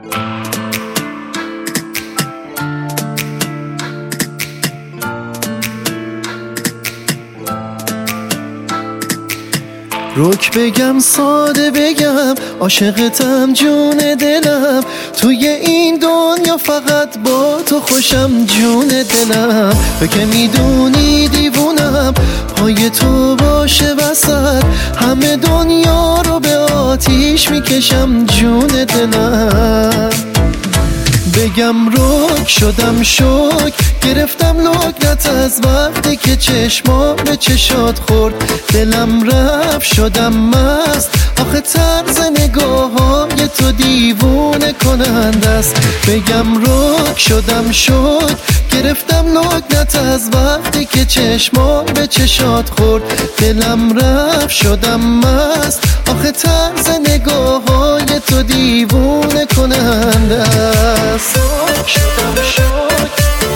روک بگم ساده بگم عاشقتم جون دلم، توی این دنیا فقط با تو خوشم جون دلم. تو که میدونی دیوونم پای تو باشه وسط، همه دنیا رو به آتیش میکشم جون دلم. بگم روک شدم شوک گرفتم لکنت از وقتی که چشمام به چشات خورد، دلم رفت شدم مست، آخه طرز نگاه‌های تو دیوونه کننده است. بگم روک شدم شوک گرفتم لکنت از وقتی که چشمام به چشات خورد، دلم رفت شدم مست، آخه طرز نگاه‌های تو دیوونه کننده است. روک شدم شوک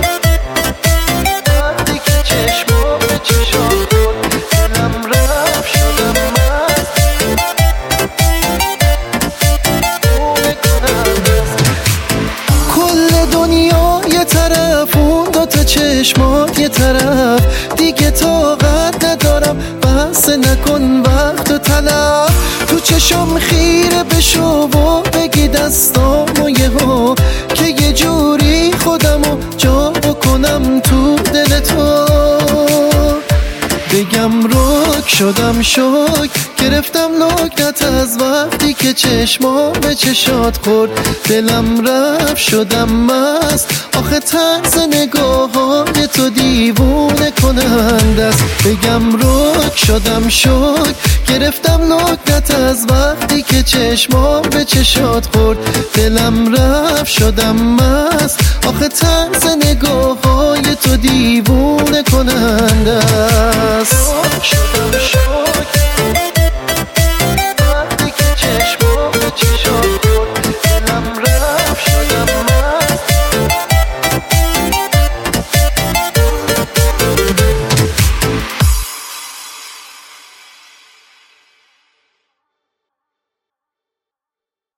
وقتی که چشمام به چشات خورد، دلم رفت شدم مست، دیوونه کننده است. کل دنیا یه طرف، اون دوتا چشمات یه طرف، دیگه طاقت ندارم بس نکن وقت و طلب. تو چشم خیره بشو و بگی دستامو یهو که یه جوری خودمو جا بکنم تو دل تو. بگم روک شدم شوک گرفتم لکنت از وقتی که چشمام به چشات خورد، دلم رفت شدم مست، آخه طرز نگاه‌های تو دیوونه کننده است. بگم روک شدم شوک گرفتم لکنت از وقتی که چشمام به چشات خورد، دلم رفت شدم مست، آخه طرز نگاه‌های تو دیوونه کننده است.